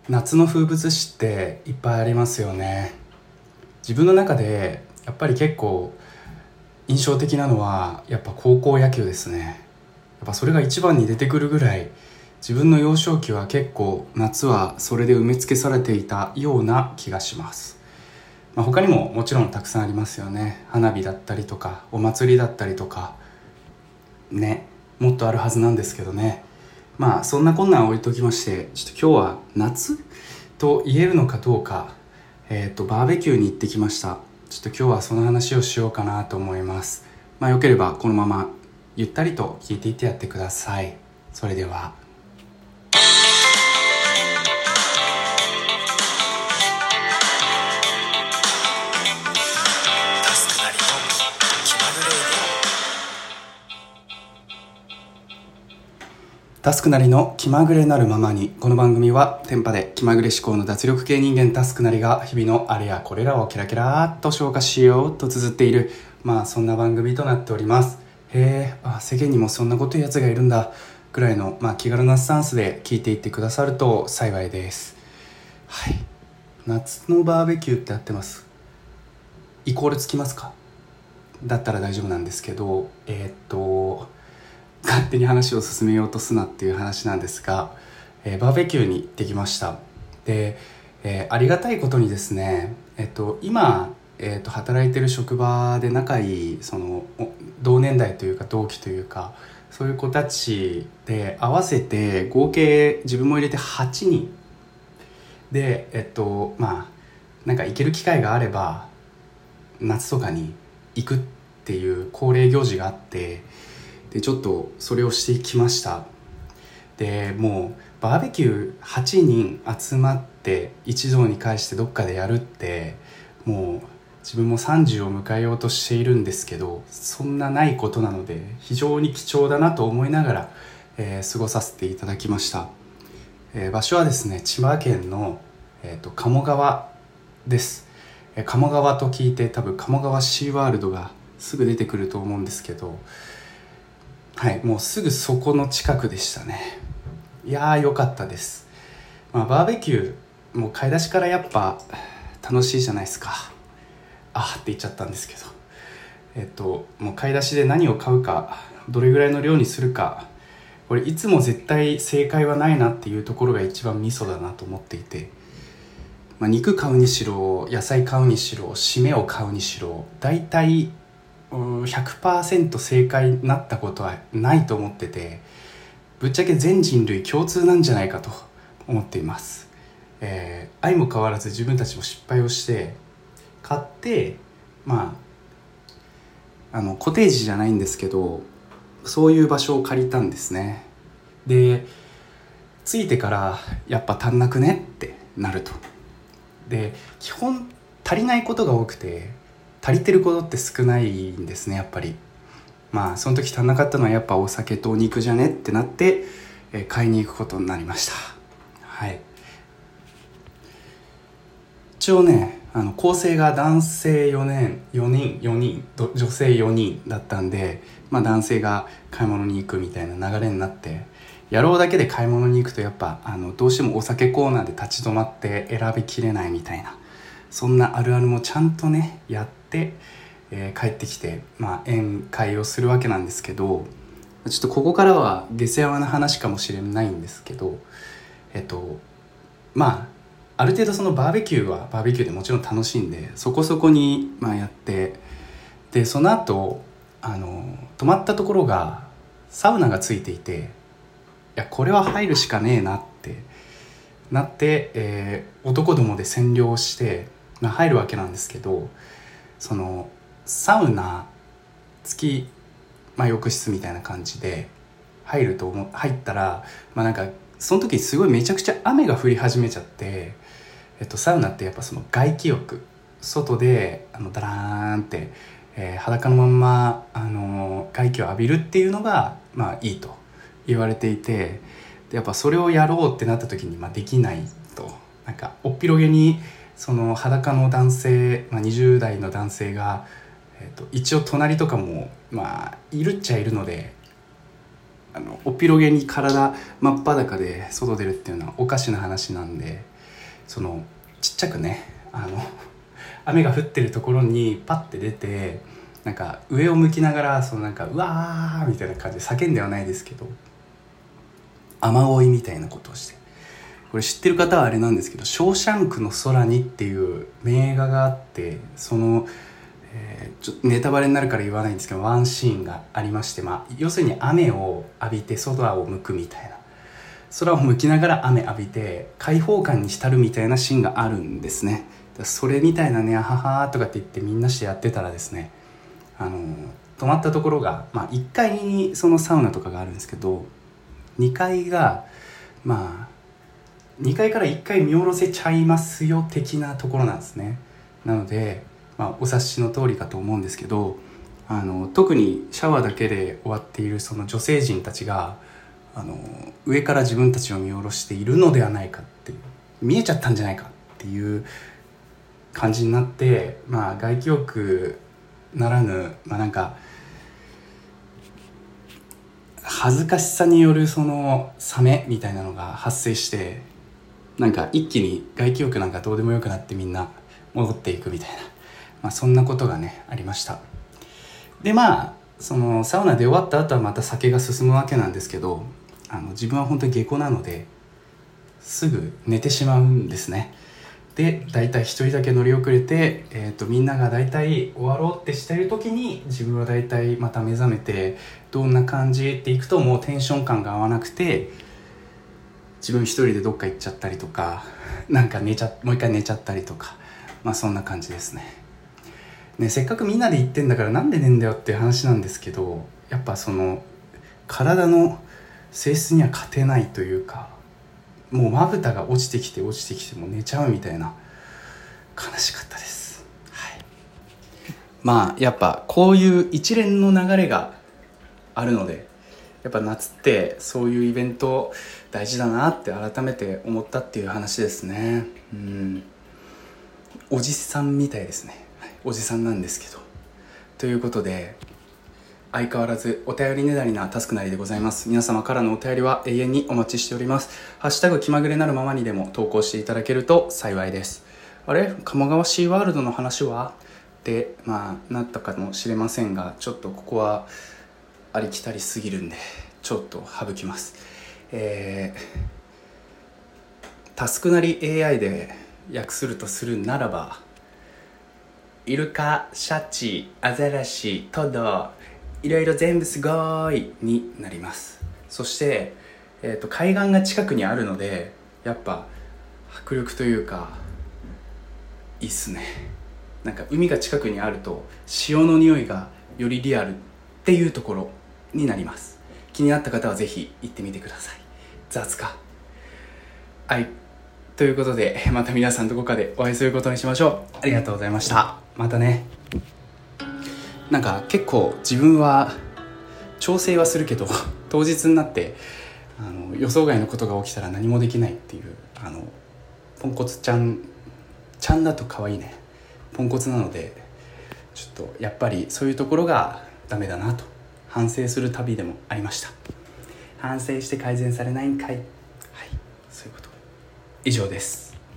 夏の風物詩っていっぱいありますよね。自分の中でやっぱり結構印象的なのはやっぱ高校野球ですね。やっぱそれが一番に出てくるぐらい、自分の幼少期は結構夏はそれで埋め付けされていたような気がします。他にももちろんたくさんありますよね。花火だったりとかお祭りだったりとかね、もっとあるはずなんですけどね。そんなこんなん置いときまして、ちょっと今日は夏と言えるのかどうか、バーベキューに行ってきました。ちょっと今日はその話をしようかなと思います。よければこのままゆったりと聞いていってやってください。それでは。タスクなりの気まぐれなるままに。この番組はテンパで気まぐれ思考の脱力系人間タスクなりが日々のあれやこれらをキラキラーっと消化しようと綴っている、そんな番組となっております。世間にもそんなこと言うやつがいるんだくらいの、気軽なスタンスで聞いていってくださると幸いです。はい、夏のバーベキューって合ってます？イコールつきますか？だったら大丈夫なんですけど、勝手に話を進めようとすなっていう話なんですが、バーベキューに行ってきました。で、ありがたいことにですね、今、働いてる職場で仲いいその同年代というか同期というか、そういう子たちで合わせて合計自分も入れて8人で、なんか行ける機会があれば夏とかに行くっていう恒例行事があって、でちょっとそれをしてきました。でもうバーベキュー8人集まって一堂に会してどっかでやるって、もう自分も30を迎えようとしているんですけど、そんなないことなので非常に貴重だなと思いながら、過ごさせていただきました。場所はですね、千葉県の、鴨川です。鴨川と聞いて多分鴨川シーワールドがすぐ出てくると思うんですけど、もうすぐそこの近くでしたね。いやー良かったです。バーベキューもう買い出しからやっぱ楽しいじゃないですか。って言っちゃったんですけど、もう買い出しで何を買うか、どれぐらいの量にするか、これいつも絶対正解はないなっていうところが一番ミソだなと思っていて、肉買うにしろ野菜買うにしろ締めを買うにしろ、大体100% 正解になったことはないと思ってて、ぶっちゃけ全人類共通なんじゃないかと思っています。相も変わらず自分たちも失敗をして買って、コテージじゃないんですけど、そういう場所を借りたんですね。で着いてからやっぱ足んなくねってなると。で基本足りないことが多くて、足りてることって少ないんですね、やっぱり。その時足んなかったのはやっぱお酒とお肉じゃねってなって、買いに行くことになりました。一応ね、構成が男性4人女性4人だったんで、男性が買い物に行くみたいな流れになって、野郎だけで買い物に行くとやっぱどうしてもお酒コーナーで立ち止まって選びきれないみたいな、そんなあるあるもちゃんとねやって、帰ってきて、宴会をするわけなんですけど、ちょっとここからは下世話な話かもしれないんですけど、ある程度そのバーベキューはバーベキューでもちろん楽しんでそこそこにやって、でその後泊まったところがサウナがついていて、いやこれは入るしかねえなってなって、男どもで占領して、入るわけなんですけど、そのサウナ付き、浴室みたいな感じで入ったら、なんかその時すごいめちゃくちゃ雨が降り始めちゃって、サウナってやっぱその外気浴、外でダラーンって、裸のまんま外気を浴びるっていうのがいいと言われていて、でやっぱそれをやろうってなった時にできないと、なんかおっぴろげにその裸の男性、20代の男性が、一応隣とかもいるっちゃいるので、おっぴろげに体真っ裸で外出るっていうのはおかしな話なんで、 そのちっちゃくね雨が降ってるところにパッて出て、なんか上を向きながらなんかうわーみたいな感じで叫んではないですけど、雨乞いみたいなことをして、これ知ってる方はあれなんですけど、ショーシャンクの空にっていう名画があって、ちょっとネタバレになるから言わないんですけど、ワンシーンがありまして、要するに雨を浴びて空を向くみたいな、空を向きながら雨浴びて開放感に浸るみたいなシーンがあるんですね。それみたいなね、あははとかって言ってみんなしてやってたらですね、泊まったところが、1階にそのサウナとかがあるんですけど、2階が2階から1階見下ろせちゃいますよ的なところなんですね。なので、お察しの通りかと思うんですけど、特にシャワーだけで終わっているその女性陣たちが上から自分たちを見下ろしているのではないかっていう、見えちゃったんじゃないかっていう感じになって、外気浴ならぬ、なんか恥ずかしさによるその冷めみたいなのが発生して、なんか一気に外気浴なんかどうでもよくなってみんな戻っていくみたいな、そんなことがねありました。でそのサウナで終わった後はまた酒が進むわけなんですけど、自分は本当に下戸なのですぐ寝てしまうんですね。でだいたい一人だけ乗り遅れて、みんながだいたい終わろうってしてる時に自分はだいたいまた目覚めて、どんな感じっていくともうテンション感が合わなくて、自分一人でどっか行っちゃったりとか、なんかもう一回寝ちゃったりとか、そんな感じですね。せっかくみんなで行ってんだからなんで寝んだよっていう話なんですけど、やっぱその体の性質には勝てないというか、もうまぶたが落ちてきてもう寝ちゃうみたいな、悲しかったです。はい。やっぱこういう一連の流れがあるので、やっぱ夏ってそういうイベント大事だなって改めて思ったっていう話ですね。おじさんみたいですね。おじさんなんですけど。ということで、相変わらずお便りねだりなタスクなりでございます。皆様からのお便りは永遠にお待ちしております。ハッシュタグ気まぐれなるままにでも投稿していただけると幸いです。あれ、鴨川シーワールドの話はってなったかもしれませんが、ちょっとここはありきたりすぎるんでちょっと省きます。タスクなり AI で訳するとするならば、イルカ、シャチ、アザラシ、トド、いろいろ全部すごいになります。そして、海岸が近くにあるので、やっぱ迫力というかいいっすね。なんか海が近くにあると潮の匂いがよりリアルっていうところになります。気になった方はぜひ行ってみてください。雑か。はい、ということでまた皆さんどこかでお会いすることにしましょう。ありがとうございました。またね。なんか結構自分は調整はするけど当日になって予想外のことが起きたら何もできないっていう、ポンコツちゃんだと可愛いね。ポンコツなのでちょっとやっぱりそういうところがダメだなと反省する旅でもありました。反省して改善されないんかい。はい、そういうこと。以上です。